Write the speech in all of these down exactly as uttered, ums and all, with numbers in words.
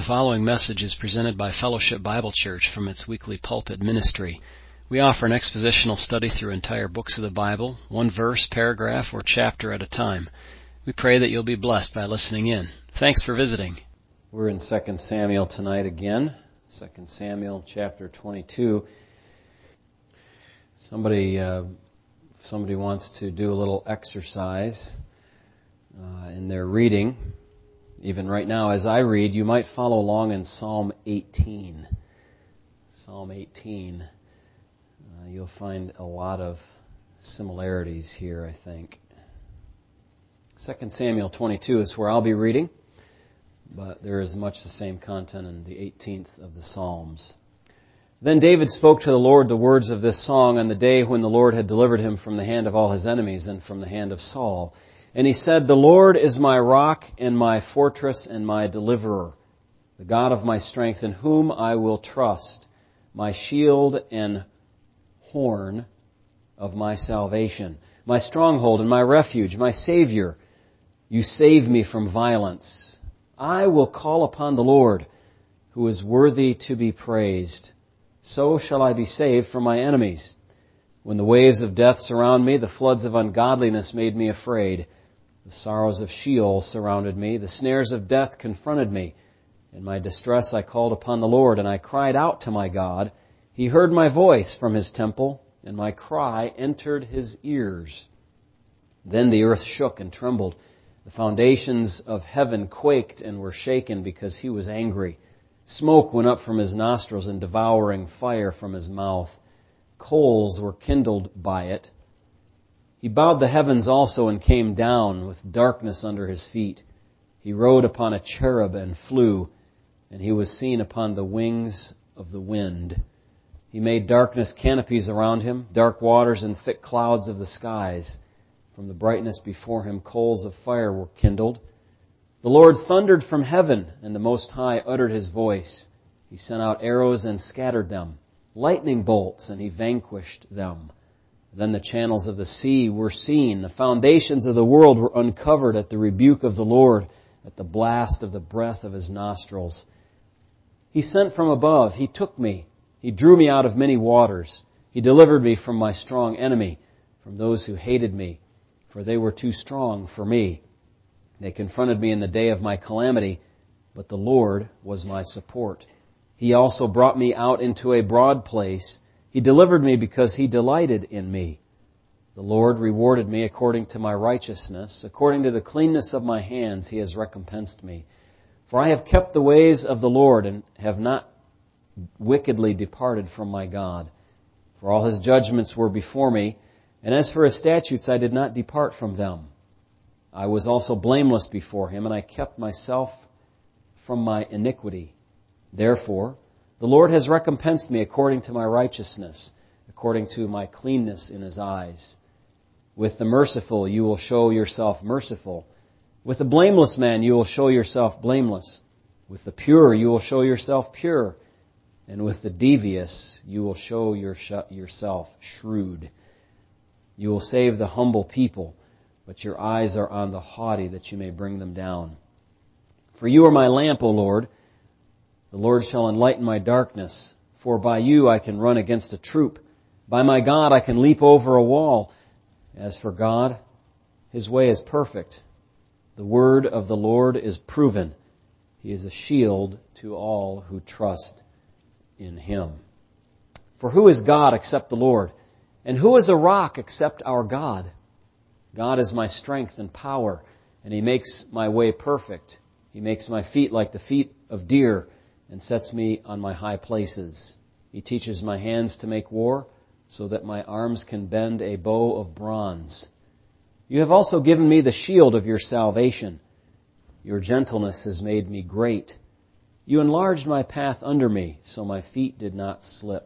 The following message is presented by Fellowship Bible Church from its weekly pulpit ministry. We offer an expositional study through entire books of the Bible, one verse, paragraph, or chapter at a time. We pray that you'll be blessed by listening in. Thanks for visiting. We're in Second Samuel tonight again. Second Samuel chapter twenty-two. Somebody, uh, somebody wants to do a little exercise uh, in their reading. Even right now, as I read, you might follow along in Psalm eighteen. Psalm eighteen. Uh, you'll find a lot of similarities here, I think. Second Samuel twenty-two is where I'll be reading, but there is much the same content in the eighteenth of the Psalms. Then David spoke to the Lord the words of this song on the day when the Lord had delivered him from the hand of all his enemies and from the hand of Saul. And he said, "The Lord is my rock and my fortress and my deliverer, the God of my strength, in whom I will trust, my shield and horn of my salvation, my stronghold and my refuge, my Savior. You save me from violence. I will call upon the Lord, who is worthy to be praised. So shall I be saved from my enemies. When the waves of death surround me, the floods of ungodliness made me afraid. The sorrows of Sheol surrounded me. The snares of death confronted me. In my distress I called upon the Lord, and I cried out to my God. He heard my voice from His temple, and my cry entered His ears. Then the earth shook and trembled. The foundations of heaven quaked and were shaken because He was angry. Smoke went up from His nostrils and devouring fire from His mouth. Coals were kindled by it. He bowed the heavens also and came down with darkness under His feet. He rode upon a cherub and flew, and He was seen upon the wings of the wind. He made darkness canopies around Him, dark waters and thick clouds of the skies. From the brightness before Him coals of fire were kindled. The Lord thundered from heaven, and the Most High uttered His voice. He sent out arrows and scattered them, lightning bolts, and He vanquished them. Then the channels of the sea were seen. The foundations of the world were uncovered at the rebuke of the Lord, at the blast of the breath of His nostrils. He sent from above. He took me. He drew me out of many waters. He delivered me from my strong enemy, from those who hated me, for they were too strong for me. They confronted me in the day of my calamity, but the Lord was my support. He also brought me out into a broad place. He delivered me because He delighted in me. The Lord rewarded me according to my righteousness. According to the cleanness of my hands, He has recompensed me. For I have kept the ways of the Lord and have not wickedly departed from my God. For all His judgments were before me, and as for His statutes, I did not depart from them. I was also blameless before Him, and I kept myself from my iniquity. Therefore, the Lord has recompensed me according to my righteousness, according to my cleanness in His eyes. With the merciful you will show yourself merciful. With the blameless man you will show yourself blameless. With the pure you will show yourself pure. And with the devious you will show your sh- yourself shrewd. You will save the humble people, but your eyes are on the haughty that you may bring them down. For you are my lamp, O Lord. The Lord shall enlighten my darkness, for by You I can run against a troop. By my God I can leap over a wall. As for God, His way is perfect. The word of the Lord is proven. He is a shield to all who trust in Him. For who is God except the Lord? And who is a rock except our God? God is my strength and power, and He makes my way perfect. He makes my feet like the feet of deer, and sets me on my high places. He teaches my hands to make war, so that my arms can bend a bow of bronze. You have also given me the shield of Your salvation. Your gentleness has made me great. You enlarged my path under me, so my feet did not slip.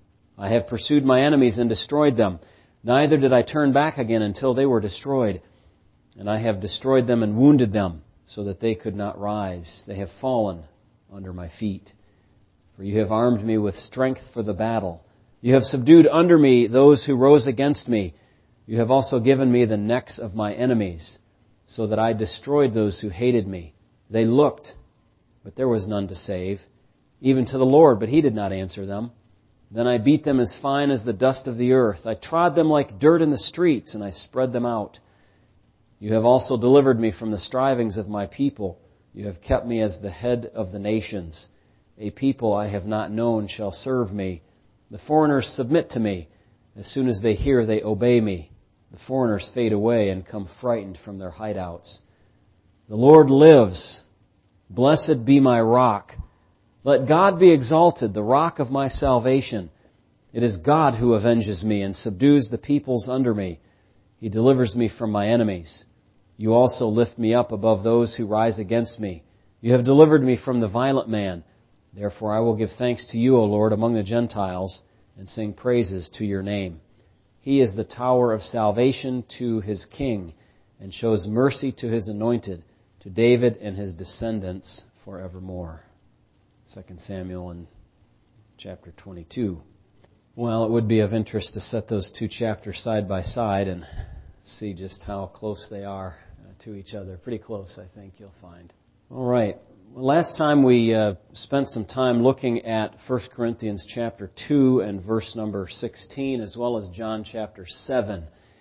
I have pursued my enemies and destroyed them. Neither did I turn back again until they were destroyed. And I have destroyed them and wounded them, so that they could not rise. They have fallen under my feet. For You have armed me with strength for the battle. You have subdued under me those who rose against me. You have also given me the necks of my enemies, so that I destroyed those who hated me. They looked, but there was none to save, even to the Lord, but He did not answer them. Then I beat them as fine as the dust of the earth. I trod them like dirt in the streets, and I spread them out. You have also delivered me from the strivings of my people. You have kept me as the head of the nations. A people I have not known shall serve me. The foreigners submit to me. As soon as they hear, they obey me. The foreigners fade away and come frightened from their hideouts. The Lord lives. Blessed be my rock. Let God be exalted, the rock of my salvation. It is God who avenges me and subdues the peoples under me. He delivers me from my enemies. You also lift me up above those who rise against me. You have delivered me from the violent man. Therefore I will give thanks to you, O Lord, among the Gentiles, and sing praises to your name. He is the tower of salvation to His king, and shows mercy to His anointed, to David and his descendants forevermore. Second Samuel in chapter twenty-two. Well, it would be of interest to set those two chapters side by side and see just how close they are to each other. Pretty close, I think, you'll find. All right. Well, last time we uh, spent some time looking at First Corinthians chapter two and verse number sixteen, as well as John chapter seven.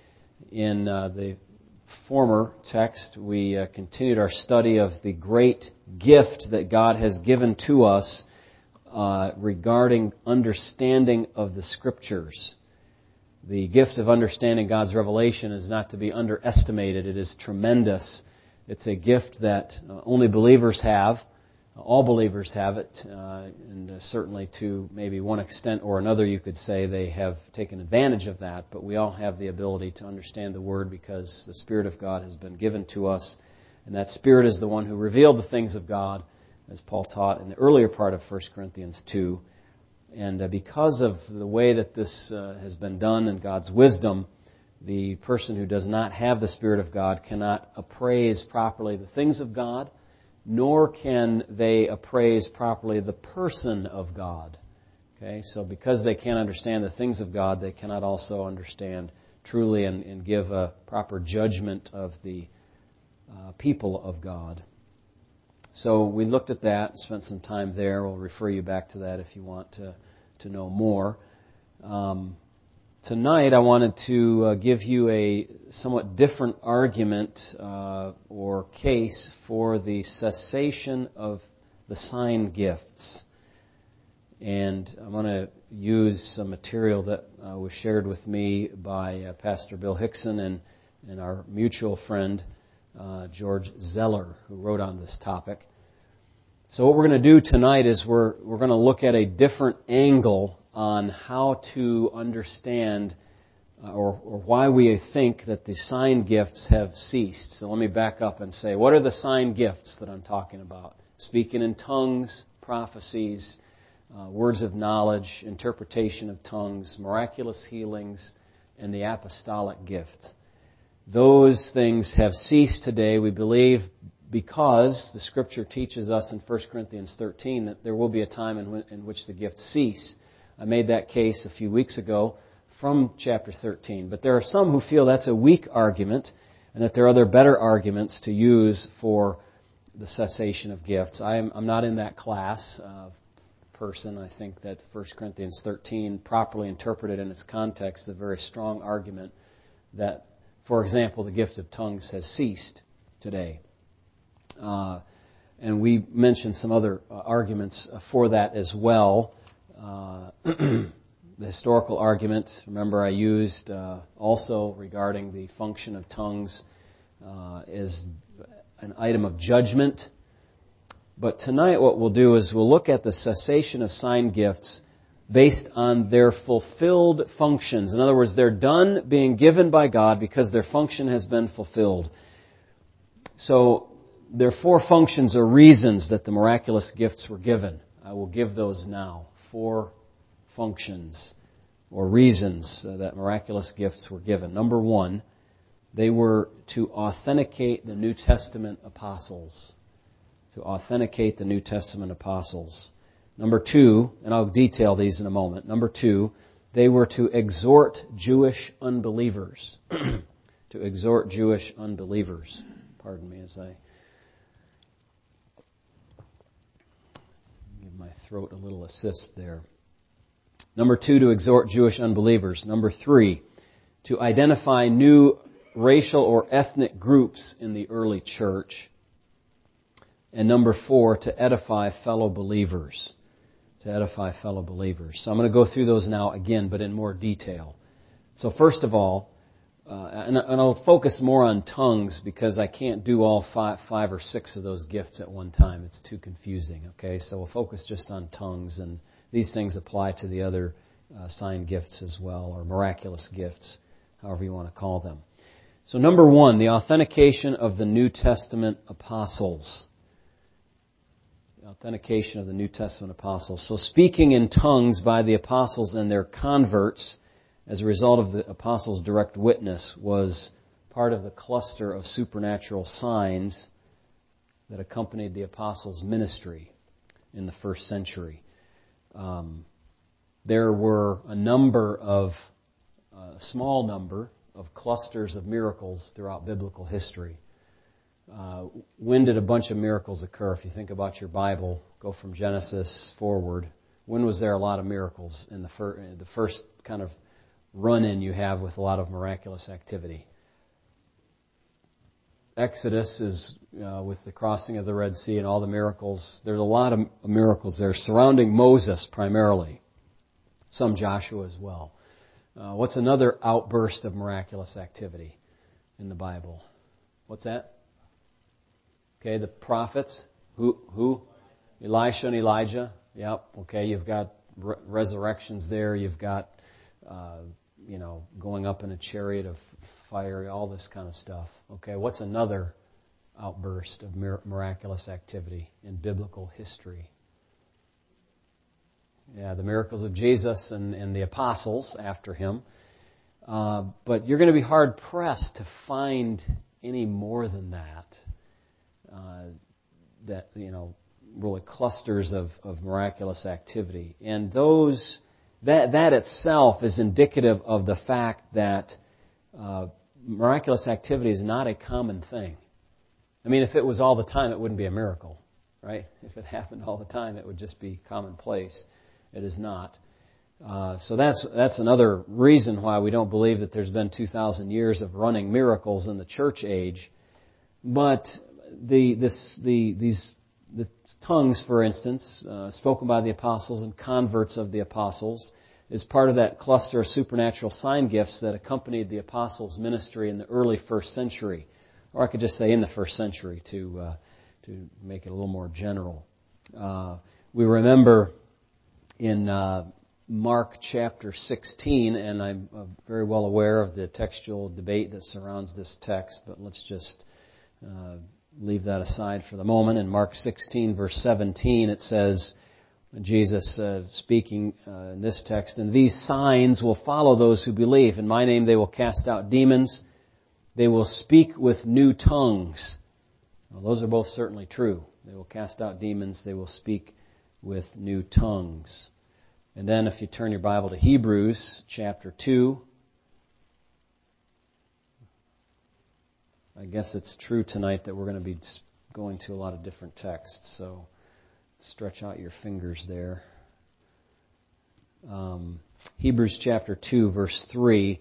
In uh, the former text, we uh, continued our study of the great gift that God has given to us uh, regarding understanding of the Scriptures. The gift of understanding God's revelation is not to be underestimated. It is tremendous. It's a gift that uh, only believers have. All believers have it, uh, and uh, certainly to maybe one extent or another you could say they have taken advantage of that, but we all have the ability to understand the Word because the Spirit of God has been given to us, and that Spirit is the one who revealed the things of God, as Paul taught in the earlier part of First Corinthians two. And uh, because of the way that this uh, has been done in God's wisdom, the person who does not have the Spirit of God cannot appraise properly the things of God, nor can they appraise properly the person of God. Okay, so because they can't understand the things of God, they cannot also understand truly and, and give a proper judgment of the uh, people of God. So we looked at that, spent some time there. We'll refer you back to that if you want to, to know more. Um, Tonight I wanted to uh, give you a somewhat different argument uh, or case for the cessation of the sign gifts. And I'm going to use some material that uh, was shared with me by uh, Pastor Bill Hickson and, and our mutual friend uh, George Zeller, who wrote on this topic. So what we're going to do tonight is we're we're going to look at a different angle on how to understand uh, or, or why we think that the sign gifts have ceased. So let me back up and say, what are the sign gifts that I'm talking about? Speaking in tongues, prophecies, uh, words of knowledge, interpretation of tongues, miraculous healings, and the apostolic gift. Those things have ceased today, we believe, because the Scripture teaches us in First Corinthians thirteen that there will be a time in, w- in which the gifts cease. I made that case a few weeks ago from chapter thirteen. But there are some who feel that's a weak argument and that there are other better arguments to use for the cessation of gifts. I am, I'm not in that class of person. I think that First Corinthians thirteen, properly interpreted in its context, is a very strong argument that, for example, the gift of tongues has ceased today. Uh, and we mentioned some other uh, arguments for that as well. Uh, the historical argument, remember I used uh, also regarding the function of tongues uh, is an item of judgment. But tonight what we'll do is we'll look at the cessation of sign gifts based on their fulfilled functions. In other words, they're done being given by God because their function has been fulfilled. So there are four functions or reasons that the miraculous gifts were given. I will give those now. Four functions or reasons that miraculous gifts were given. Number one, they were to authenticate the New Testament apostles. To authenticate the New Testament apostles. Number two, and I'll detail these in a moment. Number two, they were to exhort Jewish unbelievers. To exhort Jewish unbelievers. Pardon me as I throat a little assist there. Number two, to exhort Jewish unbelievers. Number three, to identify new racial or ethnic groups in the early church. And number four, to edify fellow believers. To edify fellow believers. So I'm going to go through those now again, but in more detail. So first of all, uh, and, and I'll focus more on tongues because I can't do all five, five or six of those gifts at one time. It's too confusing. Okay, so we'll focus just on tongues, and these things apply to the other uh, sign gifts as well, or miraculous gifts, however you want to call them. So number one, the authentication of the New Testament apostles. The authentication of the New Testament apostles. So speaking in tongues by the apostles and their converts as a result of the apostles' direct witness was part of the cluster of supernatural signs that accompanied the apostles' ministry in the first century. Um, there were a number of, a small number of clusters of miracles throughout biblical history. Uh, when did a bunch of miracles occur? If you think about your Bible, go from Genesis forward. When was there a lot of miracles in the, fir- the first kind of run-in you have with a lot of miraculous activity? Exodus is uh, with the crossing of the Red Sea and all the miracles. There's a lot of miracles there surrounding Moses primarily. Some Joshua as well. Uh, what's another outburst of miraculous activity in the Bible? What's that? Okay, the prophets. Who? Who? Elisha and Elijah. Yep. Okay, you've got re- resurrections there. You've got, uh, you know, going up in a chariot of fire, all this kind of stuff. Okay, what's another outburst of mir- miraculous activity in biblical history? Yeah, the miracles of Jesus and, and the apostles after him. Uh, but you're going to be hard-pressed to find any more than that. Uh, that, you know, really clusters of, of miraculous activity. And those, that, that itself is indicative of the fact that uh, miraculous activity is not a common thing. I mean, if it was all the time, it wouldn't be a miracle, right? If it happened all the time, it would just be commonplace. It is not. Uh, so that's that's another reason why we don't believe that there's been two thousand years of running miracles in the church age. But the this the these the tongues, for instance, uh, spoken by the apostles and converts of the apostles, is part of that cluster of supernatural sign gifts that accompanied the apostles' ministry in the early first century, or I could just say in the first century to uh, to make it a little more general. Uh, we remember in uh, Mark chapter sixteen, and I'm uh, very well aware of the textual debate that surrounds this text, but let's just uh, leave that aside for the moment. In Mark sixteen, verse seventeen, it says, Jesus uh, speaking uh, in this text, "And these signs will follow those who believe. In my name they will cast out demons. They will speak with new tongues." Well, those are both certainly true. They will cast out demons. They will speak with new tongues. And then if you turn your Bible to Hebrews chapter two, I guess it's true tonight that we're going to be going to a lot of different texts, so stretch out your fingers there. Um, Hebrews chapter two, verse three.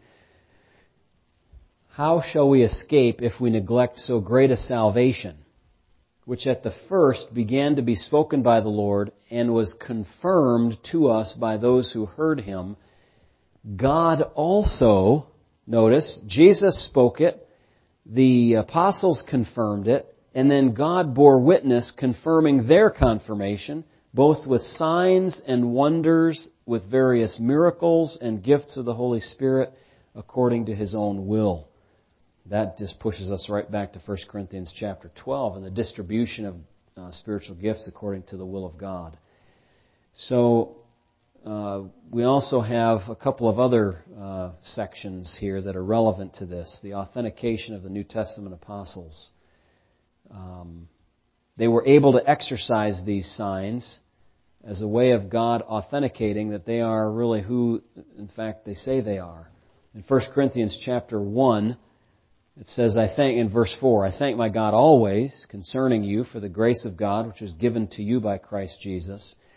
"How shall we escape if we neglect so great a salvation, which at the first began to be spoken by the Lord and was confirmed to us by those who heard Him? God also," notice, Jesus spoke it, the apostles confirmed it, and then God bore witness, confirming their confirmation, both with signs and wonders, with various miracles and gifts of the Holy Spirit, according to His own will. That just pushes us right back to First Corinthians chapter twelve and the distribution of uh, spiritual gifts according to the will of God. So uh, we also have a couple of other uh, sections here that are relevant to this. The authentication of the New Testament apostles. Um, they were able to exercise these signs as a way of God authenticating that they are really who, in fact, they say they are. In First Corinthians chapter one, it says, I thank, in verse four, "I thank my God always concerning you for the grace of God which was given to you by Christ Jesus,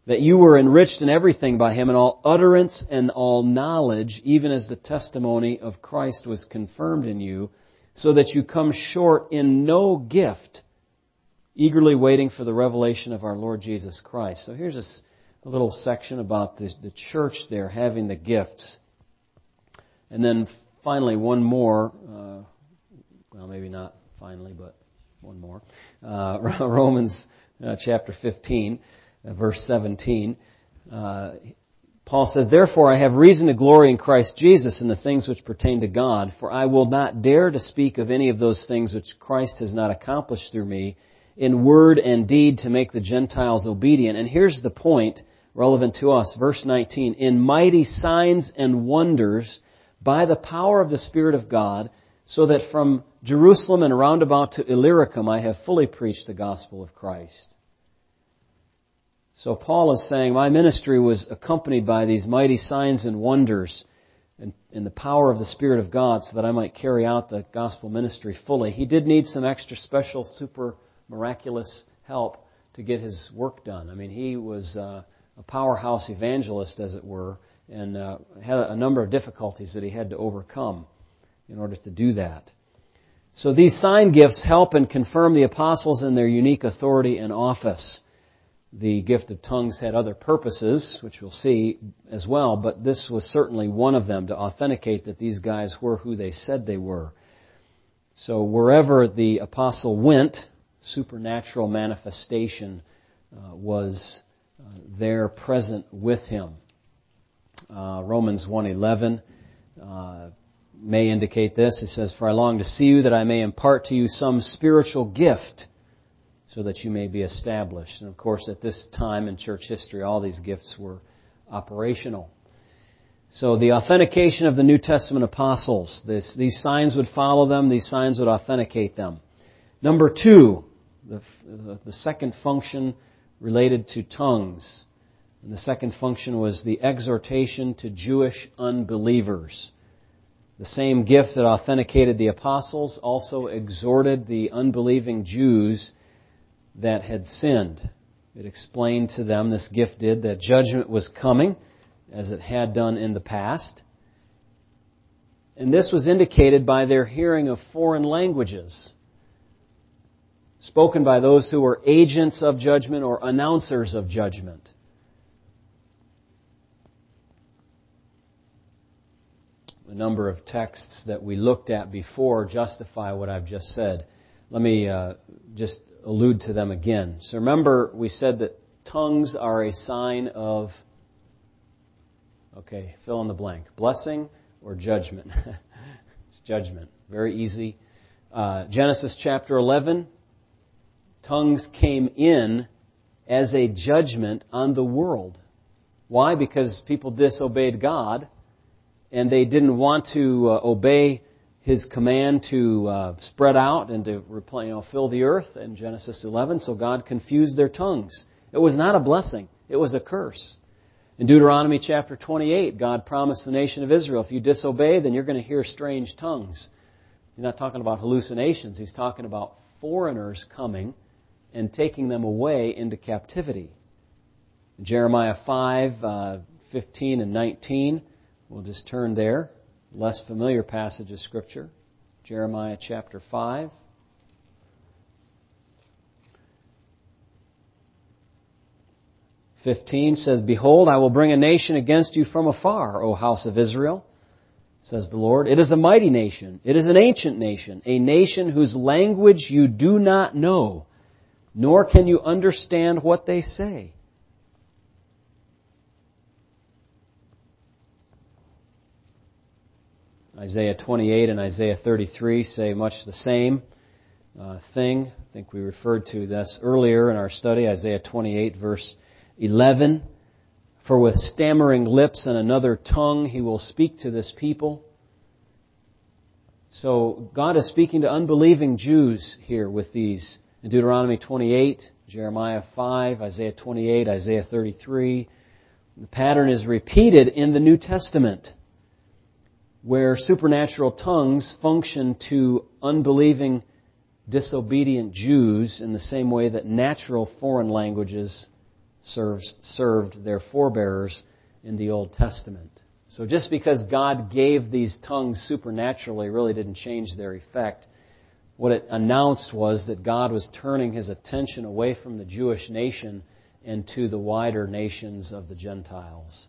that you were enriched in everything by Him, in all utterance and all knowledge, even as the testimony of Christ was confirmed in you, so that you come short in no gift, eagerly waiting for the revelation of our Lord Jesus Christ. So here's a, a little section about the, the church there having the gifts. And then finally one more, uh, well maybe not finally, but one more. Uh, Romans uh, chapter fifteen. Verse seventeen, uh, Paul says, "Therefore I have reason to glory in Christ Jesus in the things which pertain to God, for I will not dare to speak of any of those things which Christ has not accomplished through me, in word and deed to make the Gentiles obedient." And here's the point relevant to us, verse nineteen, "In mighty signs and wonders by the power of the Spirit of God, so that from Jerusalem and round about to Illyricum I have fully preached the gospel of Christ." So Paul is saying, my ministry was accompanied by these mighty signs and wonders and, and the power of the Spirit of God so that I might carry out the gospel ministry fully. He did need some extra special, super miraculous help to get his work done. I mean, he was uh, a powerhouse evangelist, as it were, and uh, had a number of difficulties that he had to overcome in order to do that. So these sign gifts help and confirm the apostles in their unique authority and office. The gift of tongues had other purposes, which we'll see as well, but this was certainly one of them, to authenticate that these guys were who they said they were. So wherever the apostle went, supernatural manifestation uh, was uh, there present with him. Uh, Romans one eleven uh, may indicate this. It says, "For I long to see you, that I may impart to you some spiritual gift, so that you may be established." And of course, at this time in church history, all these gifts were operational. So the authentication of the New Testament apostles, this, these signs would follow them, these signs would authenticate them. Number two, the, the, the second function related to tongues. And the second function was the exhortation to Jewish unbelievers. The same gift that authenticated the apostles also exhorted the unbelieving Jews that had sinned. It explained to them, this gift did, that judgment was coming, as it had done in the past. And this was indicated by their hearing of foreign languages, spoken by those who were agents of judgment or announcers of judgment. A number of texts that we looked at before justify what I've just said. Let me uh, just allude to them again. So remember, we said that tongues are a sign of, okay, fill in the blank, blessing or judgment. It's judgment. Very easy. Uh, Genesis chapter eleven, tongues came in as a judgment on the world. Why? Because people disobeyed God, and they didn't want to uh, obey His command to uh, spread out and to you know, fill the earth in Genesis eleven. So God confused their tongues. It was not a blessing. It was a curse. In Deuteronomy chapter twenty-eight, God promised the nation of Israel, if you disobey, then you're going to hear strange tongues. He's not talking about hallucinations. He's talking about foreigners coming and taking them away into captivity. In Jeremiah five, uh, fifteen and nineteen, we'll just turn there. Less familiar passage of Scripture. Jeremiah chapter five. fifteen says, "Behold, I will bring a nation against you from afar, O house of Israel, says the Lord. It is a mighty nation. It is an ancient nation, a nation whose language you do not know, nor can you understand what they say." Isaiah twenty-eight and Isaiah thirty-three say much the same uh, thing. I think we referred to this earlier in our study. Isaiah twenty-eight, verse eleven. "For with stammering lips and another tongue he will speak to this people." So God is speaking to unbelieving Jews here with these. In Deuteronomy twenty-eight, Jeremiah five, Isaiah twenty-eight, Isaiah thirty-three. The pattern is repeated in the New Testament, where supernatural tongues function to unbelieving, disobedient Jews in the same way that natural foreign languages serves, served their forebears in the Old Testament. So just because God gave these tongues supernaturally really didn't change their effect. What it announced was that God was turning His attention away from the Jewish nation and to the wider nations of the Gentiles.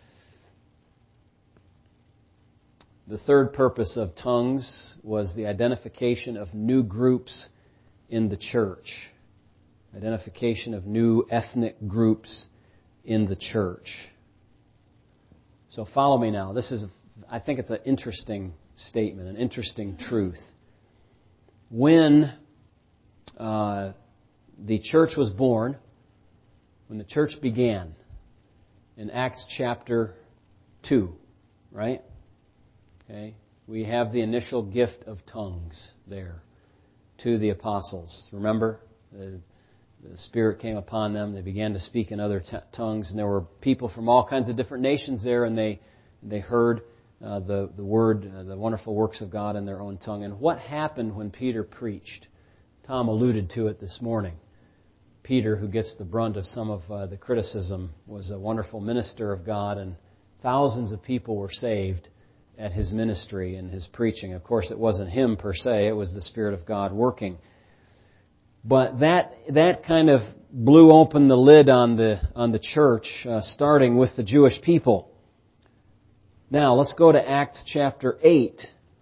The third purpose of tongues was the identification of new groups in the church. Identification of new ethnic groups in the church. So follow me now. This is, I think it's an interesting statement, an interesting truth. When uh, the church was born, when the church began, in Acts chapter two, right? Okay, we have the initial gift of tongues there to the apostles. Remember, the, the Spirit came upon them. They began to speak in other t- tongues, and there were people from all kinds of different nations there, and they they heard uh, the the word, uh, the wonderful works of God in their own tongue. And what happened when Peter preached? Tom alluded to it this morning. Peter, who gets the brunt of some of uh, the criticism, was a wonderful minister of God, and thousands of people were saved at his ministry and his preaching. Of course, it wasn't him per se, it was the Spirit of God working. But that that kind of blew open the lid on the on the church, uh, starting with the Jewish people. Now, let's go to Acts chapter eight.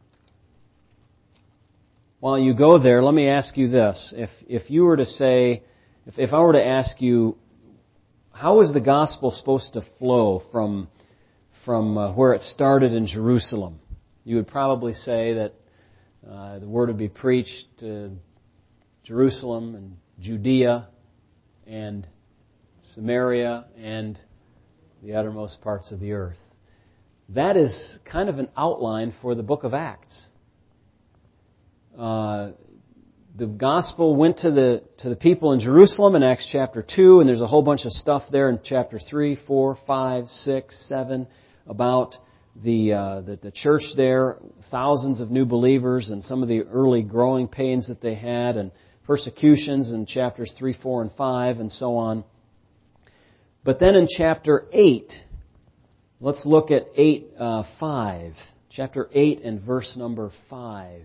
While you go there, let me ask you this. If if you were to say, if, if I were to ask you, how is the gospel supposed to flow from from uh, where it started in Jerusalem? You would probably say that uh, the word would be preached to Jerusalem and Judea and Samaria and the uttermost parts of the earth. That is kind of an outline for the book of Acts. Uh, the gospel went to the to the people in Jerusalem in Acts chapter two, and there's a whole bunch of stuff there in chapter three, four, five, six, seven about the, uh, the the church there, thousands of new believers, and some of the early growing pains that they had, and persecutions in chapters three, four, and five, and so on. But then in chapter eight, let's look at eight, uh, five. Chapter eight and verse number five.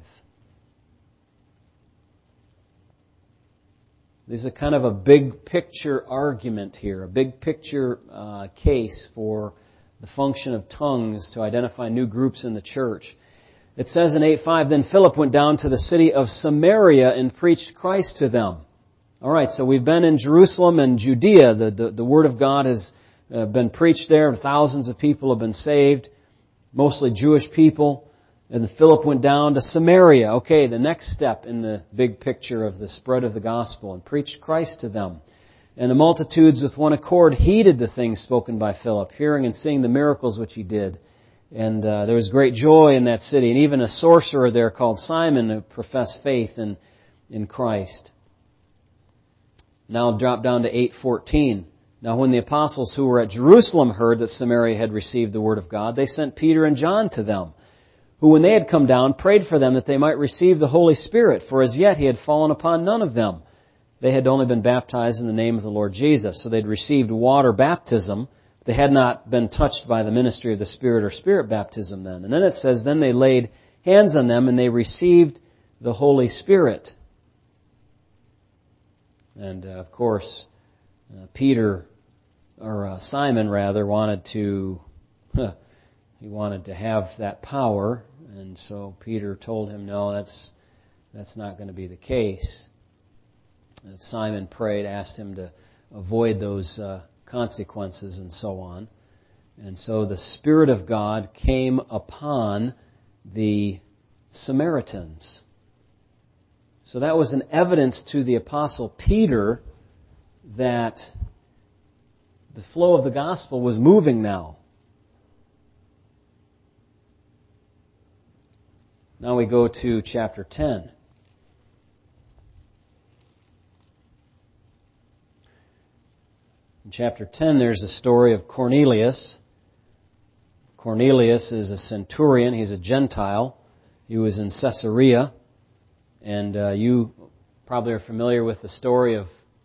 This is a kind of a big picture argument here, a big picture uh, case for the function of tongues to identify new groups in the church. It says in eight five, Then Philip went down to the city of Samaria and preached Christ to them. All right, so we've been in Jerusalem and Judea. The, the, the Word of God has uh, been preached there. Thousands of people have been saved, mostly Jewish people. And Philip went down to Samaria. Okay, the next step in the big picture of the spread of the gospel, and preached Christ to them. And the multitudes with one accord heeded the things spoken by Philip, hearing and seeing the miracles which he did. And uh, there was great joy in that city. And even a sorcerer there called Simon who professed faith in, in Christ. Now drop down to eight fourteen. Now when the apostles who were at Jerusalem heard that Samaria had received the word of God, they sent Peter and John to them, who when they had come down prayed for them that they might receive the Holy Spirit, for as yet he had fallen upon none of them. They had only been baptized in the name of the Lord Jesus. So they'd received water baptism. They had not been touched by the ministry of the Spirit or Spirit baptism then. And then it says, then they laid hands on them and they received the Holy Spirit. And uh, of course, uh, Peter, or uh, Simon rather, wanted to, huh, he wanted to have that power. And so Peter told him, no, that's that's not going to be the case. And Simon prayed, asked him to avoid those uh, consequences and so on. And so the Spirit of God came upon the Samaritans. So that was an evidence to the Apostle Peter that the flow of the gospel was moving now. Now we go to chapter ten. In chapter ten, there's a story of Cornelius. Cornelius is a centurion. He's a Gentile. He was in Caesarea. And uh, you probably are familiar with the story of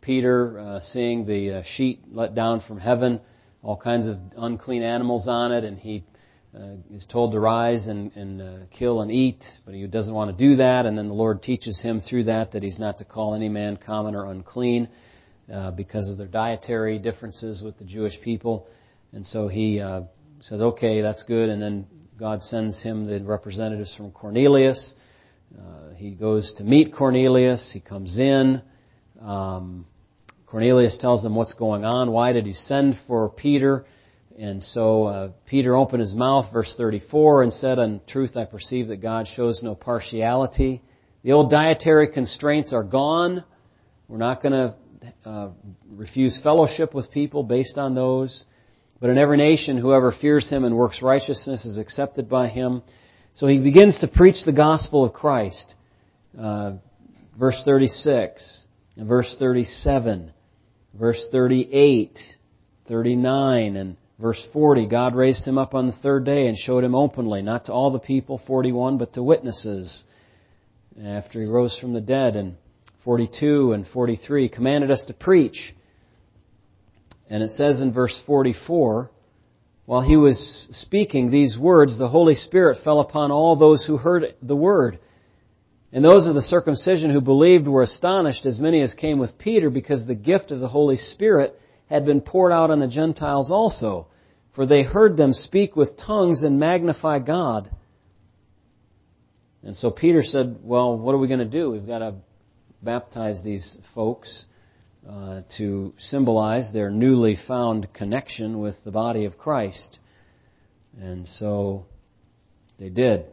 Peter uh, seeing the uh, sheet let down from heaven, all kinds of unclean animals on it, and he uh, is told to rise and, and uh, kill and eat, but he doesn't want to do that, and then the Lord teaches him through that that he's not to call any man common or unclean uh, because of their dietary differences with the Jewish people. And so he uh, says, okay, that's good, and then God sends him the representatives from Cornelius. Uh, he goes to meet Cornelius. He comes in. Um, Cornelius tells them what's going on. Why did he send for Peter? And so uh, Peter opened his mouth, verse thirty-four, and said, in truth I perceive that God shows no partiality. The old dietary constraints are gone. We're not going to uh, refuse fellowship with people based on those. But in every nation, whoever fears Him and works righteousness is accepted by Him. So he begins to preach the gospel of Christ. Uh, verse thirty-six, and verse thirty-seven, verse thirty-eight, thirty-nine, and verse forty. God raised Him up on the third day and showed Him openly, not to all the people, forty-one, but to witnesses. After He rose from the dead, and forty-two and forty-three, commanded us to preach. And it says in verse forty-four, while He was speaking these words, the Holy Spirit fell upon all those who heard the word. And those of the circumcision who believed were astonished, as many as came with Peter, because the gift of the Holy Spirit had been poured out on the Gentiles also. For they heard them speak with tongues and magnify God. And so Peter said, well, what are we going to do? We've got to baptize these folks uh, to symbolize their newly found connection with the body of Christ. And so they did.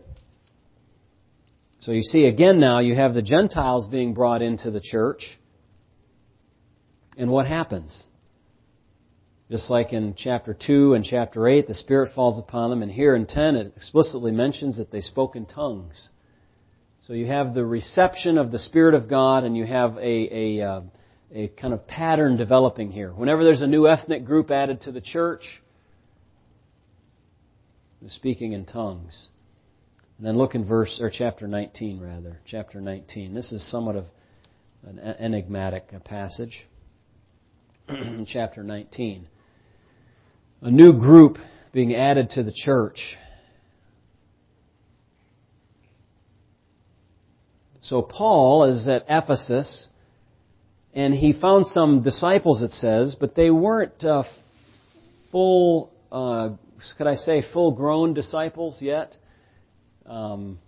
So you see, again now, you have the Gentiles being brought into the church. And what happens? Just like in chapter two and chapter eight, the Spirit falls upon them. And here in ten, it explicitly mentions that they spoke in tongues. So you have the reception of the Spirit of God, and you have a, a, uh, a kind of pattern developing here. Whenever there's a new ethnic group added to the church, they're speaking in tongues. And then look in verse, or chapter nineteen rather, chapter nineteen. This is somewhat of an enigmatic passage. Chapter nineteen. A new group being added to the church. So Paul is at Ephesus, and he found some disciples, it says, but they weren't uh, full, uh, could I say, full-grown disciples yet. Um,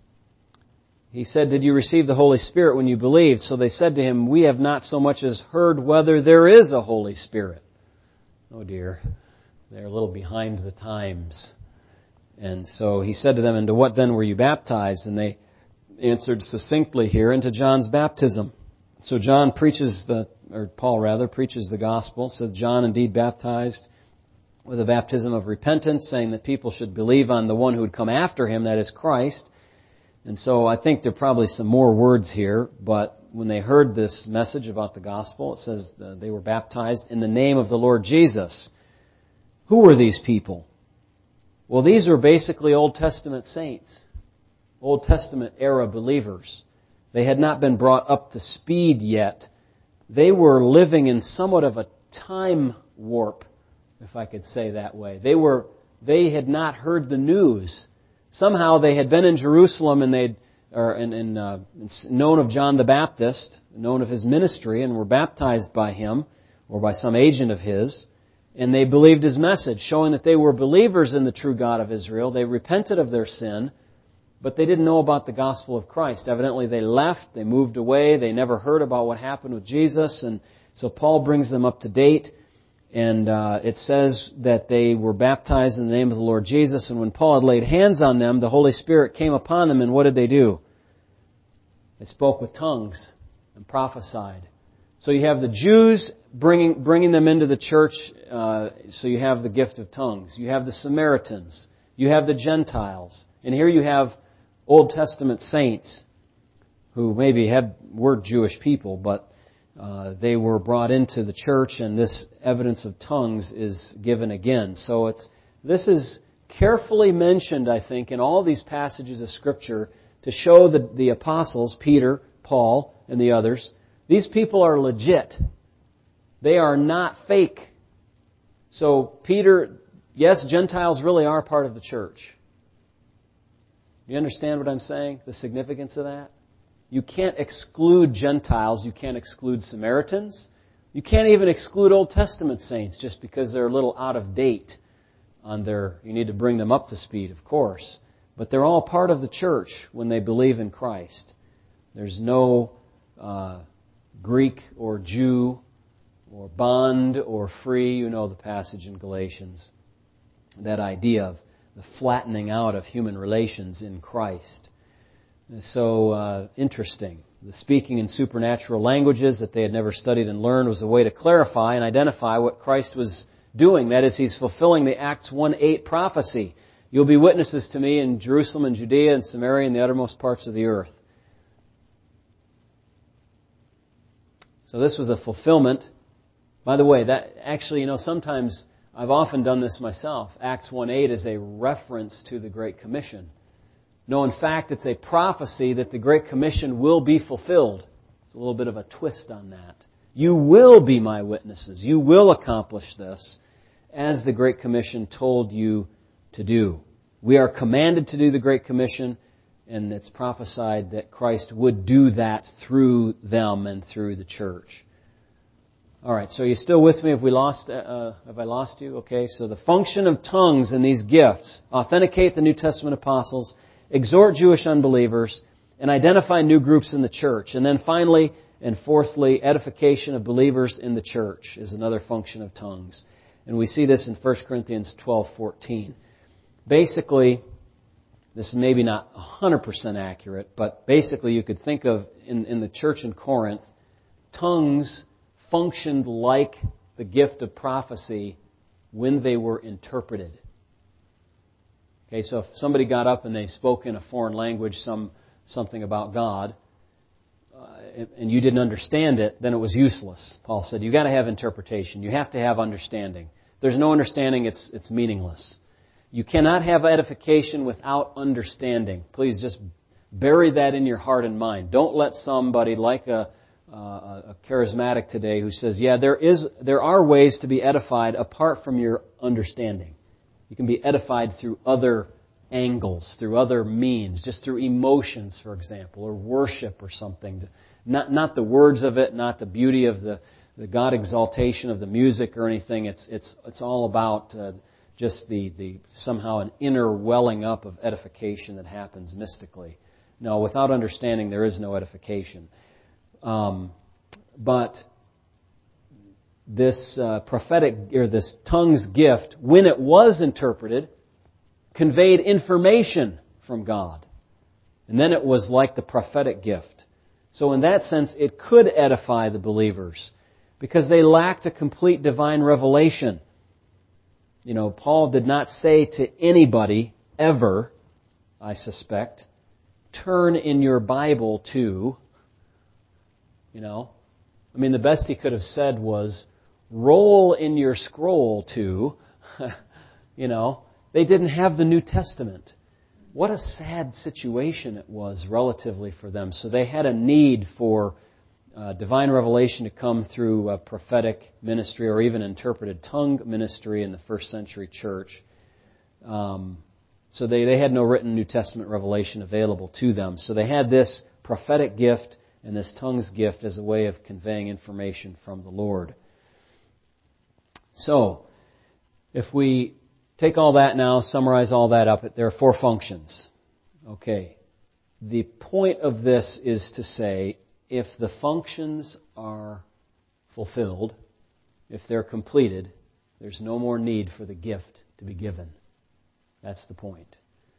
he said, did you receive the Holy Spirit when you believed? So they said to him, we have not so much as heard whether there is a Holy Spirit. Oh dear, they're a little behind the times. And so he said to them, into what then were you baptized? And they answered succinctly here, into John's baptism. So John preaches the, or Paul rather, preaches the gospel. Says John indeed baptized with a baptism of repentance, saying that people should believe on the one who would come after him, that is Christ. And so I think there are probably some more words here, but when they heard this message about the gospel, it says uh, they were baptized in the name of the Lord Jesus. Who were these people? Well, these were basically Old Testament saints, Old Testament era believers. They had not been brought up to speed yet. They were living in somewhat of a time warp, if I could say that way. They were, they had not heard the news. Somehow they had been in Jerusalem and they'd, or in, in, uh, known of John the Baptist, known of his ministry, and were baptized by him or by some agent of his. And they believed his message, showing that they were believers in the true God of Israel. They repented of their sin, but they didn't know about the gospel of Christ. Evidently they left, they moved away, they never heard about what happened with Jesus. And so Paul brings them up to date. And uh, it says that they were baptized in the name of the Lord Jesus. And when Paul had laid hands on them, the Holy Spirit came upon them. And what did they do? They spoke with tongues and prophesied. So you have the Jews bringing bringing them into the church. Uh, so you have the gift of tongues. You have the Samaritans. You have the Gentiles. And here you have Old Testament saints who maybe had were Jewish people, but Uh, they were brought into the church, and this evidence of tongues is given again. So it's this is carefully mentioned, I think, in all these passages of Scripture to show that the apostles, Peter, Paul, and the others, these people are legit. They are not fake. So Peter, yes, Gentiles really are part of the church. You understand what I'm saying? The significance of that? You can't exclude Gentiles. You can't exclude Samaritans. You can't even exclude Old Testament saints just because they're a little out of date on their... You need to bring them up to speed, of course. But they're all part of the church when they believe in Christ. There's no uh, Greek or Jew or bond or free. You know the passage in Galatians. That idea of the flattening out of human relations in Christ. And so uh, interesting. The speaking in supernatural languages that they had never studied and learned was a way to clarify and identify what Christ was doing. That is, He's fulfilling the Acts one eight prophecy. You'll be witnesses to me in Jerusalem and Judea and Samaria and the uttermost parts of the earth. So this was a fulfillment. By the way, that actually, you know, sometimes I've often done this myself. Acts one eight is a reference to the Great Commission. No, in fact, it's a prophecy that the Great Commission will be fulfilled. It's a little bit of a twist on that. You will be my witnesses. You will accomplish this as the Great Commission told you to do. We are commanded to do the Great Commission, and it's prophesied that Christ would do that through them and through the church. All right, so are you still with me? Have we lost? Uh, have I lost you? Okay, so the function of tongues and these gifts: authenticate the New Testament apostles, exhort Jewish unbelievers, and identify new groups in the church. And then finally, and fourthly, edification of believers in the church is another function of tongues. And we see this in First Corinthians twelve fourteen. Basically, this is maybe not one hundred percent accurate, but basically you could think of, in, in the church in Corinth, tongues functioned like the gift of prophecy when they were interpreted. Okay, so if somebody got up and they spoke in a foreign language some something about God, uh, and you didn't understand it, then it was useless. Paul said, you've got to have interpretation. You have to have understanding. If there's no understanding, it's it's meaningless. You cannot have edification without understanding. Please just bury that in your heart and mind. Don't let somebody like a Uh, a charismatic today who says, yeah, there is, there are ways to be edified apart from your understanding. You can be edified through other angles, through other means, just through emotions, for example, or worship or something. Not, not the words of it, not the beauty of the, the God exaltation of the music or anything. It's, it's, it's all about uh, just the, the, somehow an inner welling up of edification that happens mystically. No, without understanding, there is no edification. Um, but this uh, prophetic, or this tongues gift, when it was interpreted, conveyed information from God. And then it was like the prophetic gift. So in that sense, it could edify the believers because they lacked a complete divine revelation. You know, Paul did not say to anybody ever, I suspect, turn in your Bible to... You know, I mean, the best he could have said was, roll in your scroll to, you know, they didn't have the New Testament. What a sad situation it was relatively for them. So they had a need for uh, divine revelation to come through a prophetic ministry or even interpreted tongue ministry in the first century church. Um, so they, they had no written New Testament revelation available to them. So they had this prophetic gift and this tongues gift as a way of conveying information from the Lord. So, if we take all that now, summarize all that up, there are four functions. Okay. The point of this is to say, if the functions are fulfilled, if they're completed, there's no more need for the gift to be given. That's the point.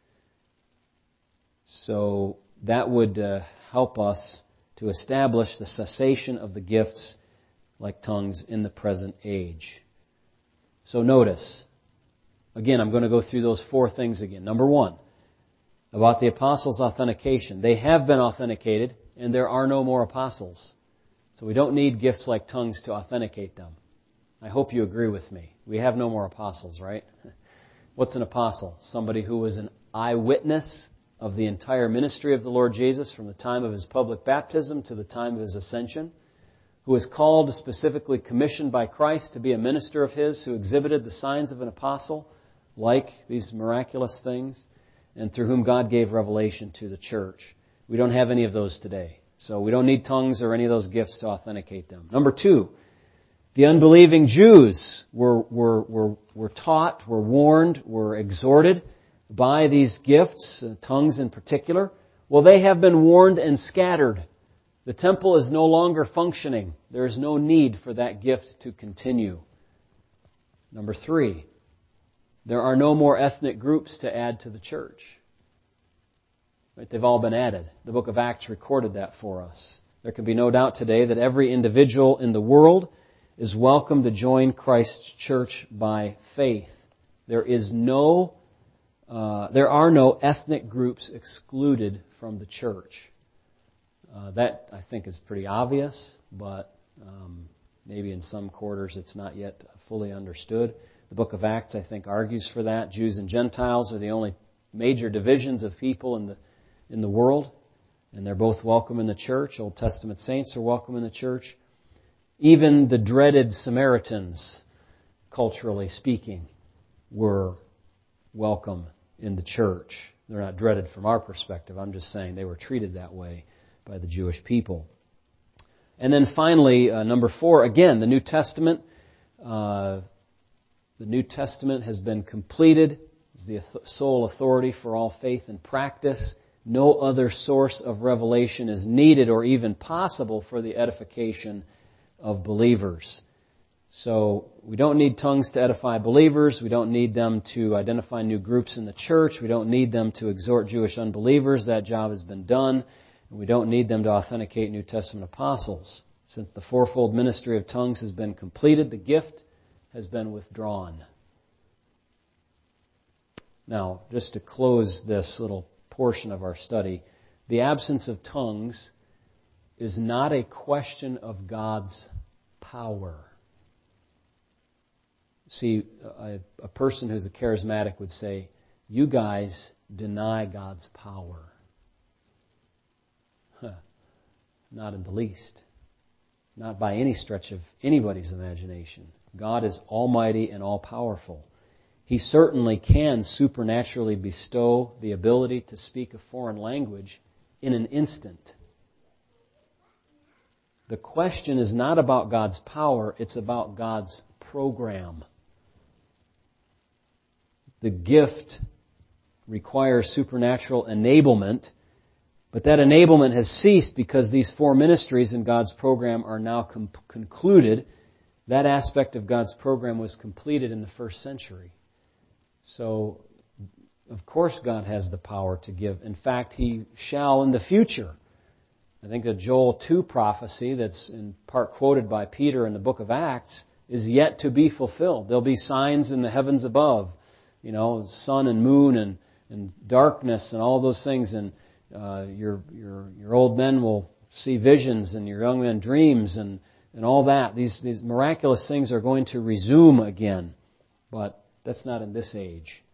So, that would uh, help us to establish the cessation of the gifts like tongues in the present age. So notice, again, I'm going to go through those four things again. Number one, about the apostles' authentication. They have been authenticated, and there are no more apostles. So we don't need gifts like tongues to authenticate them. I hope you agree with me. We have no more apostles, right? What's an apostle? Somebody who was an eyewitness of the entire ministry of the Lord Jesus from the time of His public baptism to the time of His ascension. who was called, specifically commissioned by Christ to be a minister of His, who exhibited the signs of an apostle, like these miraculous things, and through whom God gave revelation to the church. We don't have any of those today. So we don't need tongues or any of those gifts to authenticate them. Number two, the unbelieving Jews were, were, were, were taught, were warned, were exhorted by these gifts, uh, tongues in particular. Well, they have been warned and scattered. The temple is no longer functioning. There is no need for that gift to continue. Number three, there are no more ethnic groups to add to the church. Right? They've all been added. The book of Acts recorded that for us. There can be no doubt today that every individual in the world is welcome to join Christ's church by faith. There is no, uh, there are no ethnic groups excluded from the church. Uh, that, I think, is pretty obvious, but um, maybe in some quarters it's not yet fully understood. The book of Acts, I think, argues for that. Jews and Gentiles are the only major divisions of people in the in the world, and they're both welcome in the church. Old Testament saints are welcome in the church. Even the dreaded Samaritans, culturally speaking, were welcome in the church. They're not dreaded from our perspective. I'm just saying they were treated that way by the Jewish people. And then finally, uh, number four, again, the New Testament. Uh, the New Testament has been completed. It's the sole authority for all faith and practice. No other source of revelation is needed or even possible for the edification of believers. So we don't need tongues to edify believers. We don't need them to identify new groups in the church. We don't need them to exhort Jewish unbelievers. That job has been done. And we don't need them to authenticate New Testament apostles. Since the fourfold ministry of tongues has been completed, the gift has been withdrawn. Now, just to close this little portion of our study, the absence of tongues is not a question of God's power. See, a, a person who's a charismatic would say, you guys deny God's power. Huh. Not in the least. Not by any stretch of anybody's imagination. God is almighty and all-powerful. He certainly can supernaturally bestow the ability to speak a foreign language in an instant. The question is not about God's power, it's about God's program. The gift requires supernatural enablement, but that enablement has ceased because these four ministries in God's program are now com- concluded. That aspect of God's program was completed in the first century. So, of course God has the power to give. In fact, He shall in the future. I think the Joel two prophecy that's in part quoted by Peter in the book of Acts is yet to be fulfilled. There'll be signs in the heavens above, you know, sun and moon and, and darkness and all those things. And uh, your your your old men will see visions and your young men dreams and, and all that. These these miraculous things are going to resume again. But that's not in this age.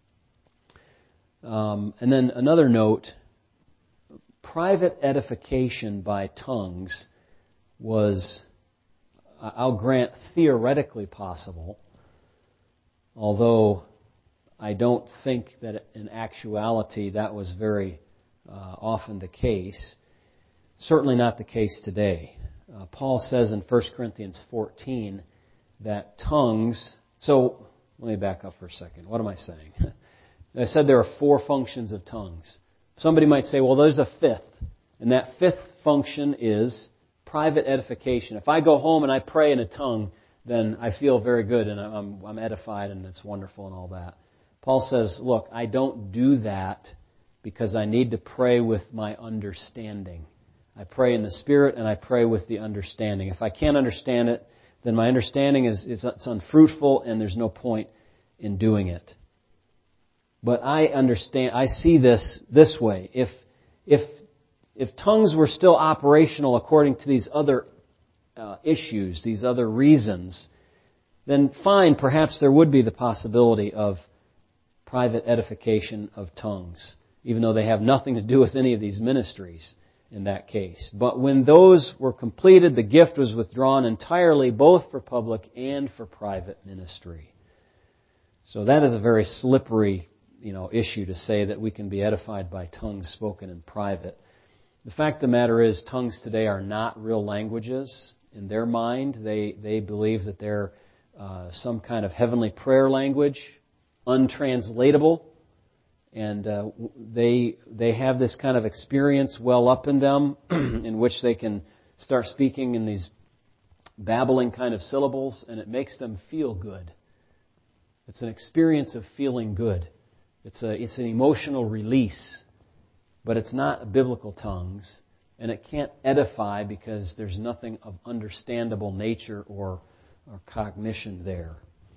Um, and then another note, private edification by tongues was, I'll grant, theoretically possible, although I don't think that in actuality that was very uh, often the case. Certainly not the case today. Uh, Paul says in First Corinthians fourteen that tongues... So, let me back up for a second. What am I saying? I said there are four functions of tongues. Somebody might say, well, there's a fifth. And that fifth function is private edification. If I go home and I pray in a tongue, then I feel very good and I'm, I'm edified and it's wonderful and all that. Paul says, look, I don't do that because I need to pray with my understanding. I pray in the Spirit and I pray with the understanding. If I can't understand it, then my understanding is, is it's unfruitful and there's no point in doing it. But I understand, I see this this way. If if if tongues were still operational according to these other uh, issues, these other reasons, then fine, perhaps there would be the possibility of private edification of tongues, even though they have nothing to do with any of these ministries. in that case. But when those were completed, the gift was withdrawn entirely, both for public and for private ministry. So that is a very slippery, you know, issue to say that we can be edified by tongues spoken in private. The fact of the matter is, tongues today are not real languages. In their mind, they, they believe that they're uh, some kind of heavenly prayer language, untranslatable. And uh, they they have this kind of experience well up in them in which they can start speaking in these babbling kind of syllables, and it makes them feel good. It's an experience of feeling good. It's a it's an emotional release, but it's not biblical tongues, and it can't edify because there's nothing of understandable nature or or cognition there.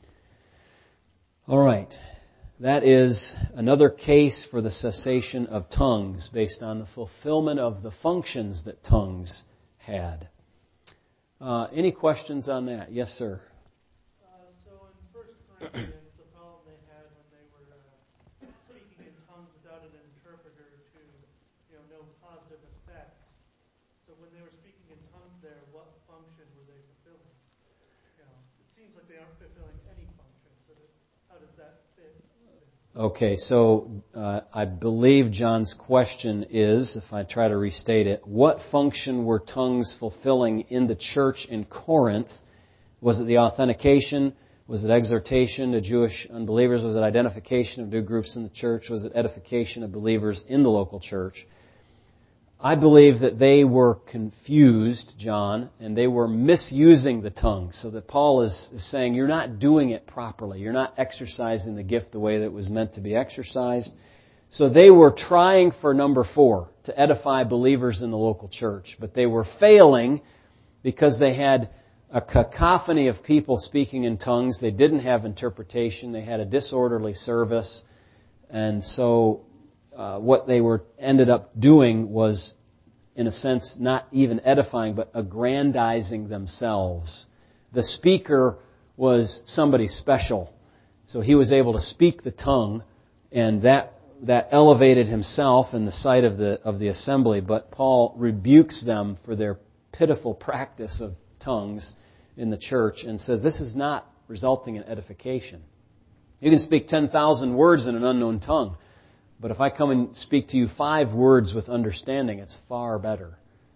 All right. That is another case for the cessation of tongues based on the fulfillment of the functions that tongues had. Uh, any questions on that? Yes, sir. Uh, so in First Corinthians, the problem they had when they were uh, speaking in tongues without an interpreter to, you know, no positive effect. So when they were speaking in tongues there, what function were they fulfilling? You know, it seems like they aren't fulfilling any function. So that, how does that fit? Okay, so uh, I believe John's question is, if I try to restate it, what function were tongues fulfilling in the church in Corinth? Was it the authentication? Was it exhortation to Jewish unbelievers? Was it identification of new groups in the church? Was it edification of believers in the local church? I believe that they were confused, John, and they were misusing the tongue. So that Paul is, is saying, you're not doing it properly. You're not exercising the gift the way that it was meant to be exercised. So they were trying for number four, to edify believers in the local church. But they were failing because they had a cacophony of people speaking in tongues. They didn't have interpretation. They had a disorderly service. And so Uh, what they were ended up doing was, in a sense, not even edifying, but aggrandizing themselves. The speaker was somebody special, so he was able to speak the tongue, and that that elevated himself in the sight of the of the assembly. But Paul rebukes them for their pitiful practice of tongues in the church and says this is not resulting in edification. You can speak ten thousand words in an unknown tongue. But if I come and speak to you five words with understanding, it's far better.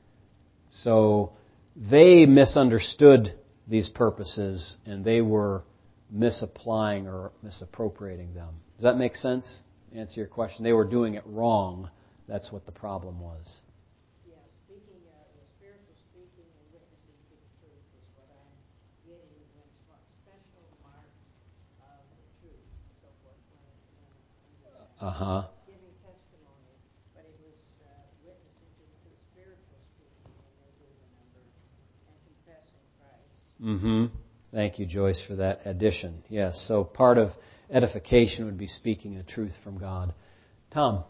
So they misunderstood these purposes, and they were misapplying or misappropriating them. Does that make sense? Answer your question. They were doing it wrong. That's what the problem was. Yeah, speaking, uh, spiritual speaking and witnessing to the truth is what I'm getting when special marks of the truth and so forth. When, when, uh huh. Giving testimony, but it was uh, witnessing to the truth, spiritual speaking when they do remember and confessing Christ. Mm-hmm. Thank you, Joyce, for that addition. Yes, so part of edification would be speaking the truth from God. Tom.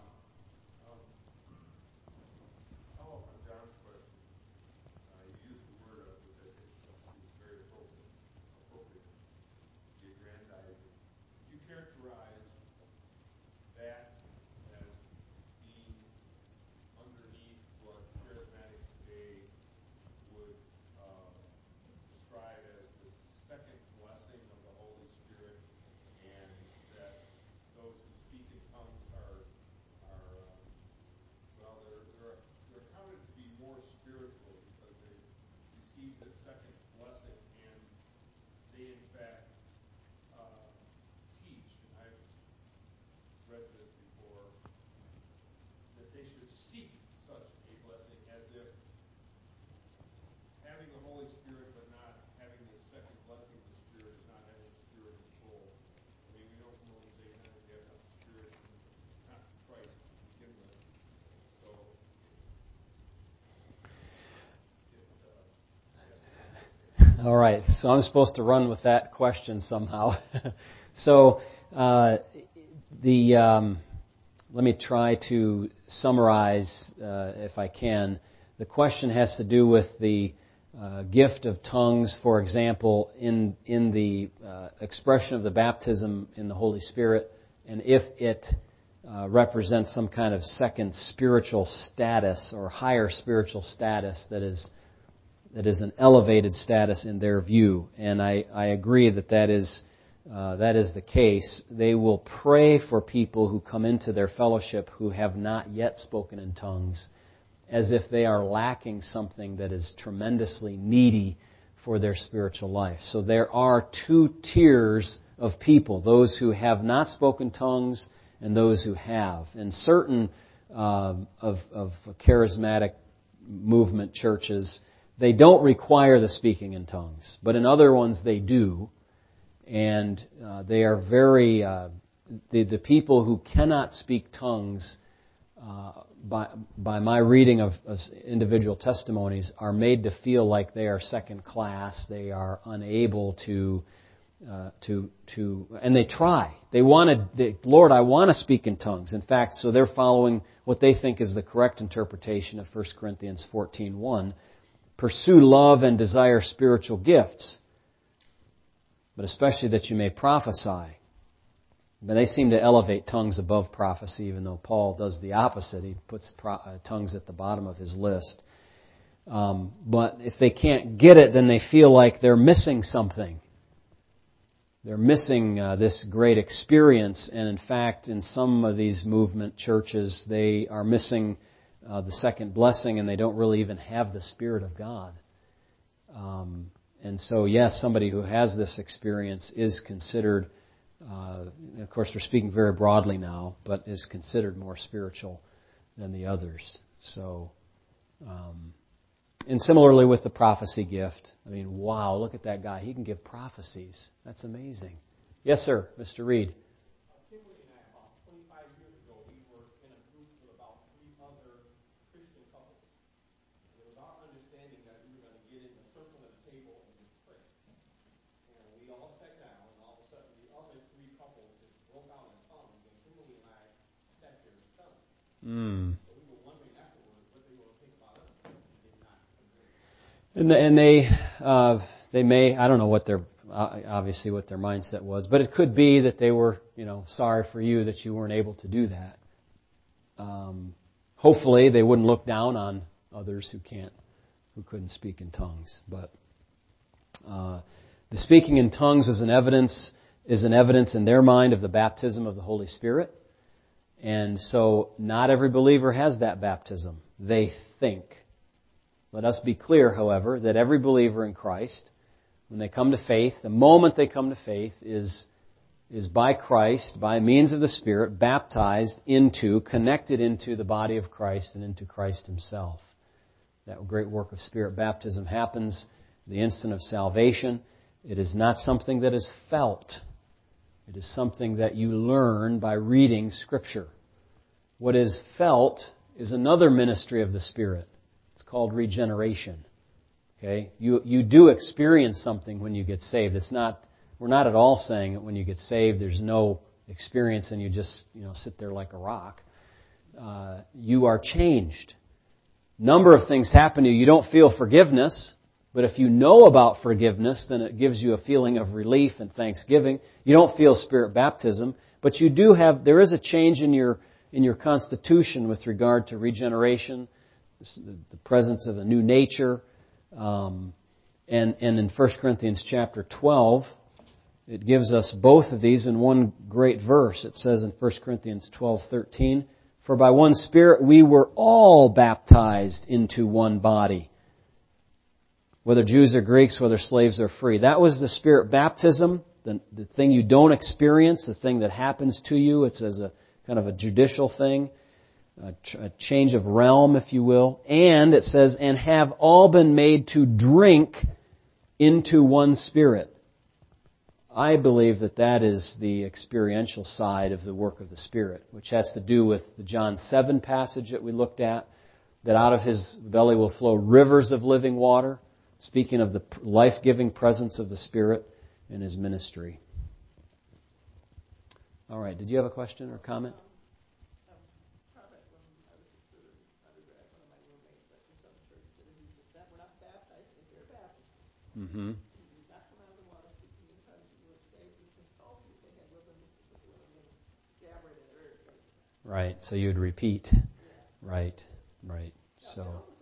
All right, so I'm supposed to run with that question somehow. so uh, the um, let me try to summarize, uh, if I can. The question has to do with the uh, gift of tongues, for example, in in the uh, expression of the baptism in the Holy Spirit, and if it uh, represents some kind of second spiritual status or higher spiritual status that is that is an elevated status in their view. And I, I agree that that is, uh, that is the case. They will pray for people who come into their fellowship who have not yet spoken in tongues, as if they are lacking something that is tremendously needy for their spiritual life. So there are two tiers of people, those who have not spoken tongues and those who have. In certain uh, of, of charismatic movement churches, they don't require the speaking in tongues, but in other ones they do, and uh, they are very, uh, the, the people who cannot speak tongues, uh, by, by my reading of, of individual testimonies, are made to feel like they are second class, they are unable to, uh, to, to, and they try. They want to, they, Lord, I want to speak in tongues. In fact, so they're following what they think is the correct interpretation of First Corinthians fourteen one. Pursue love and desire spiritual gifts, but especially that you may prophesy. But they seem to elevate tongues above prophecy, even though Paul does the opposite. He puts pro- uh, tongues at the bottom of his list. Um, but if they can't get it, then they feel like they're missing something. They're missing uh, this great experience, and in fact, in some of these movement churches, they are missing Uh, the second blessing, and they don't really even have the Spirit of God. Um, and so, yes, somebody who has this experience is considered, uh, and of course we're speaking very broadly now, but is considered more spiritual than the others. So, um, and similarly with the prophecy gift. I mean, wow, look at that guy. He can give prophecies. That's amazing. Yes, sir, Mister Reed. Mm. And, and they, uh, they may, I don't know what their, uh, obviously what their mindset was, but it could be that they were, you know, sorry for you that you weren't able to do that. Um, hopefully they wouldn't look down on others who can't, who couldn't speak in tongues. But uh, the speaking in tongues was an evidence, is an evidence in their mind of the baptism of the Holy Spirit. And so not every believer has that baptism. They think. Let us be clear, however, that every believer in Christ, when they come to faith, the moment they come to faith is, is by Christ, by means of the Spirit, baptized into, connected into the body of Christ and into Christ Himself. That great work of Spirit baptism happens the instant of salvation. It is not something that is felt. It is something that you learn by reading Scripture. What is felt is another ministry of the Spirit. It's called regeneration. Okay? You you do experience something when you get saved. It's not we're not at all saying that when you get saved there's no experience and you just, you know, sit there like a rock. Uh, you are changed. Number of things happen to you. You don't feel forgiveness. But if you know about forgiveness, then it gives you a feeling of relief and thanksgiving. You don't feel Spirit baptism, but you do have, there is a change in your in your constitution with regard to regeneration, the presence of a new nature. Um, and, and in First Corinthians chapter twelve, it gives us both of these in one great verse. It says in First Corinthians twelve thirteen, "For by one Spirit we were all baptized into one body, whether Jews or Greeks, whether slaves or free." That was the Spirit baptism, the, the thing you don't experience, the thing that happens to you. It's as a kind of a judicial thing, a, ch- a change of realm, if you will. And it says, "and have all been made to drink into one Spirit." I believe that that is the experiential side of the work of the Spirit, which has to do with the John seven passage that we looked at, that out of His belly will flow rivers of living water. Speaking of the life-giving presence of the Spirit in His ministry. All right. Did you have a question or comment? Mm-hmm. Right. So you'd repeat. Right. Right. So.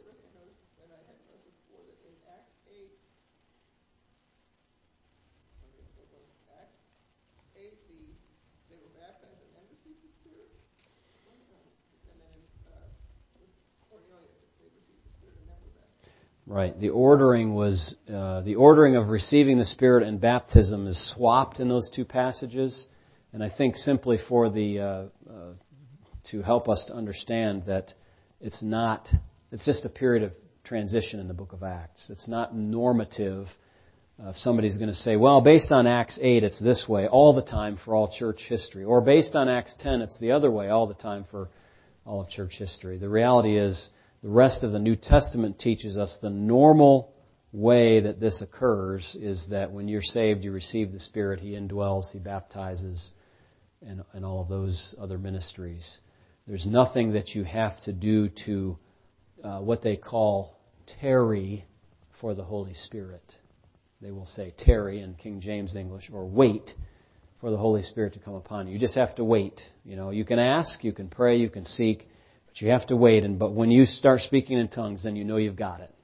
Right. The ordering was uh, the ordering of receiving the Spirit and baptism is swapped in those two passages, and I think simply for the uh, uh, to help us to understand that it's not. It's just a period of transition in the Book of Acts. It's not normative. Uh, if somebody's going to say, well, based on Acts eight, it's this way all the time for all church history, or based on Acts ten, it's the other way all the time for all of church history. The reality is, the rest of the New Testament teaches us the normal way that this occurs is that when you're saved, you receive the Spirit, He indwells, He baptizes, and, and all of those other ministries. There's nothing that you have to do to uh, what they call tarry for the Holy Spirit. They will say tarry in King James English, or wait for the Holy Spirit to come upon you. You just have to wait. You know, you can ask, you can pray, you can seek, but you have to wait. And but when you start speaking in tongues, then you know you've got it.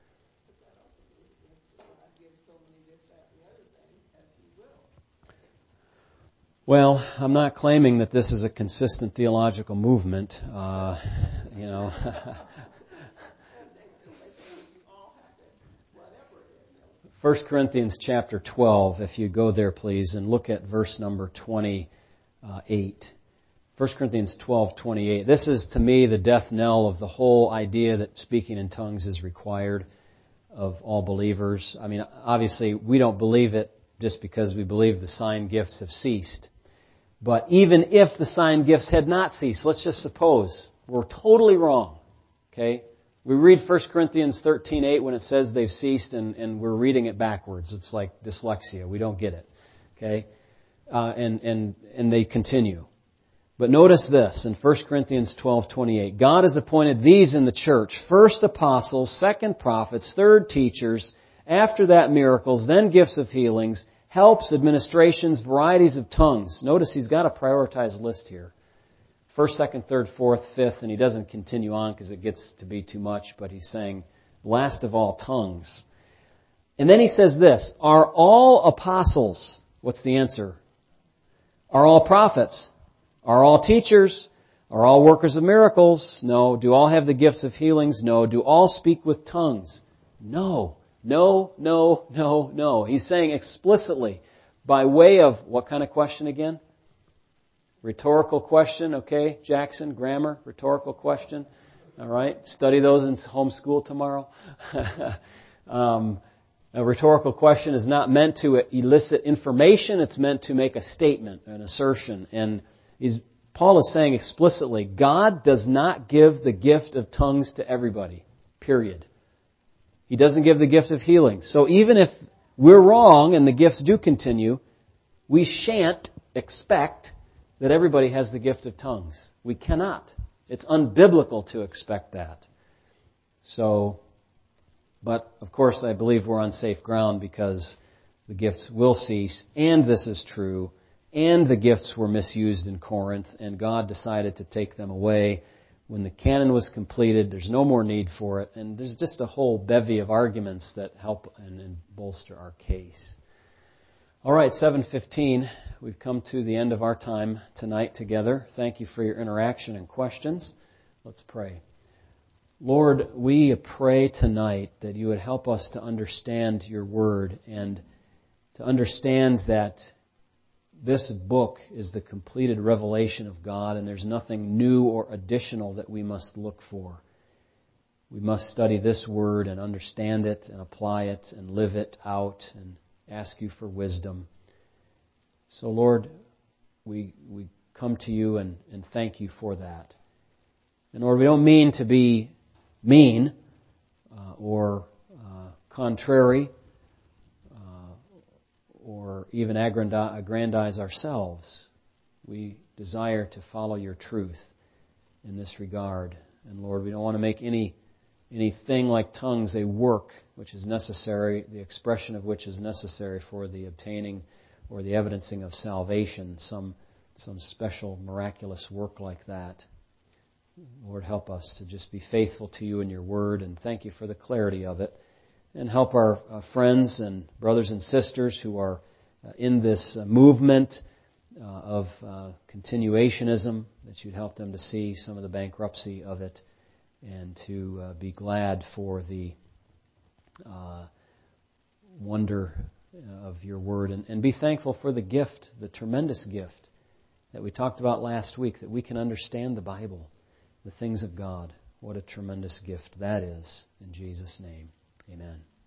Well, I'm not claiming that this is a consistent theological movement. Uh, you know. First Corinthians chapter twelve, if you go there, please, and look at verse number twenty-eight. First Corinthians twelve twenty-eight. This is, to me, the death knell of the whole idea that speaking in tongues is required of all believers. I mean, obviously, we don't believe it just because we believe the sign gifts have ceased. But even if the sign gifts had not ceased, let's just suppose we're totally wrong, okay? We read First Corinthians thirteen eight when it says they've ceased, and, and we're reading it backwards. It's like dyslexia. We don't get it. Okay? Uh, and, and, and they continue. But notice this in First Corinthians twelve twenty-eight. God has appointed these in the church: first apostles, second prophets, third teachers, after that miracles, then gifts of healings, helps, administrations, varieties of tongues. Notice he's got a prioritized list here. First, second, third, fourth, fifth, and he doesn't continue on because it gets to be too much, but he's saying, last of all, tongues. And then he says this: are all apostles? What's the answer? Are all prophets? Are all teachers? Are all workers of miracles? No. Do all have the gifts of healings? No. Do all speak with tongues? No. No, no, no, no. He's saying explicitly, by way of, what kind of question again? Rhetorical question, okay? Jackson, grammar, rhetorical question. All right? Study those in homeschool tomorrow. um, a rhetorical question is not meant to elicit information. It's meant to make a statement, an assertion. And he's, Paul is saying explicitly, God does not give the gift of tongues to everybody. Period. He doesn't give the gift of healing. So even if we're wrong and the gifts do continue, we shan't expect that everybody has the gift of tongues. We cannot. It's unbiblical to expect that. So, but of course I believe we're on safe ground because the gifts will cease, and this is true, and the gifts were misused in Corinth, and God decided to take them away. When the canon was completed, there's no more need for it, and there's just a whole bevy of arguments that help and, and bolster our case. All right, seven fifteen. We've come to the end of our time tonight together. Thank you for your interaction and questions. Let's pray. Lord, we pray tonight that you would help us to understand your word and to understand that this book is the completed revelation of God, and there's nothing new or additional that we must look for. We must study this word and understand it and apply it and live it out and ask you for wisdom. So, Lord, we we come to you and, and thank you for that. And Lord, we don't mean to be mean uh, or uh, contrary uh, or even aggrandize ourselves. We desire to follow your truth in this regard. And Lord, we don't want to make any anything like tongues a work which is necessary, the expression of which is necessary for the obtaining or the evidencing of salvation, some some special, miraculous work like that. Lord, help us to just be faithful to You and Your Word, and thank You for the clarity of it. And help our uh, friends and brothers and sisters who are uh, in this uh, movement uh, of uh, continuationism, that You'd help them to see some of the bankruptcy of it and to uh, be glad for the uh, wonder of Your Word, and, and be thankful for the gift, the tremendous gift that we talked about last week, that we can understand the Bible, the things of God. What a tremendous gift that is. In Jesus' name, amen.